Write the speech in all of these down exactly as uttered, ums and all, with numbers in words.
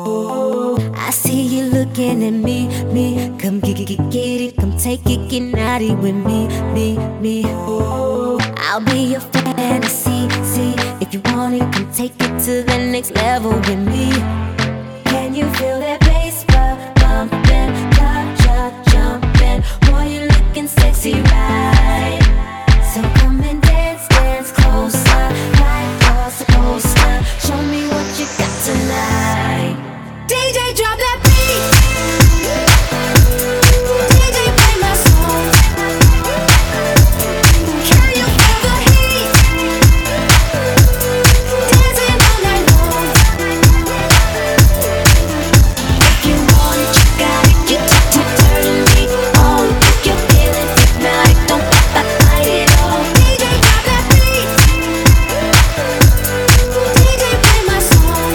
I see you looking at me, me. Come get, get, get, get it, come take it, get naughty with me, me, me. I'll be your fantasy, see. If you want it, come take it to the next level with me. Can you feel that bass bumping, top drop jumping? Boy, you looking sexy, right? So come and dance, dance closer, like you're supposed to. Show me what you got tonight. D J, drop that beat. D J, play my song. Can you feel the heat? Dancing all night long. If you want it, you got it. You t t turn me on. If you're feeling hypnotic, don't fight it all. D J, drop that beat. D J, play my song.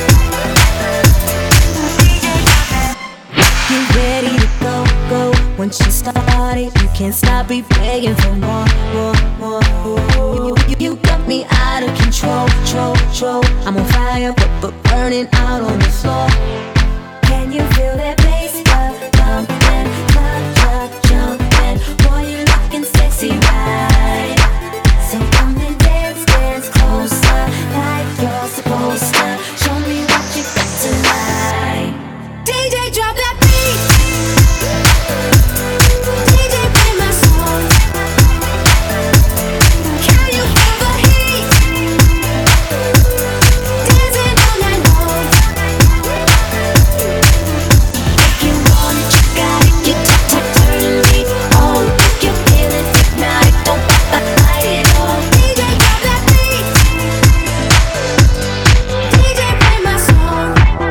Get ready to go, go. Once you start it, you can't stop me begging for more, more, more. You, you, you got me out of control, control, control. I'm on fire, but, but burning out on the floor. Can you feel that bass bumping, club drop jumping? Boy, you looking sexy, right? So come and dance, dance closer, like you're supposed to. Show me what you got tonight. D J, drop that beat. D J, play my song. Can you feel the heat? Dancing all night long. If you want it, you got it. You t t turn me on. If you're feeling hypnotic, don't fight it all. D J, drop that beat. D J, play my song.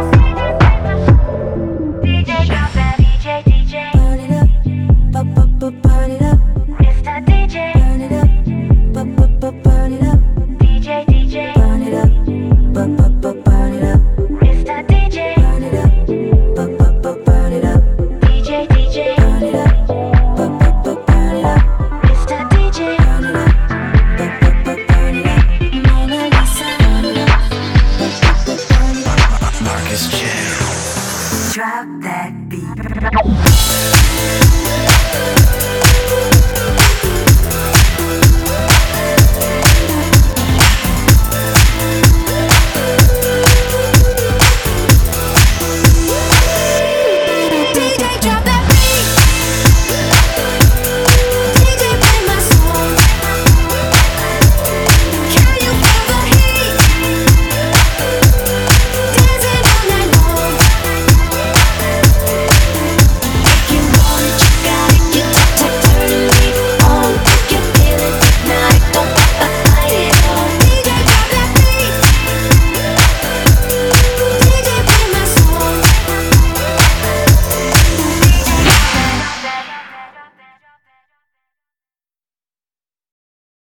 D J, drop that. D J, D J, burn it up, bu- bu- bu- burn it up. Mister D J, burn it up, bu- bu- bu- burn it up. D J, D J, burn it up, bu- bu- bu- burn it up. Mister D J, burn it up, bu- bu- bu- burn it up. D J, D J, burn it up, bu- bu- bu- burn it up. Mister D J, burn it up, bu- bu- bu- burn it up. Mona Lisa, burn it up, bu- bu- bu- burn it up. Marcus J. Drop that beat.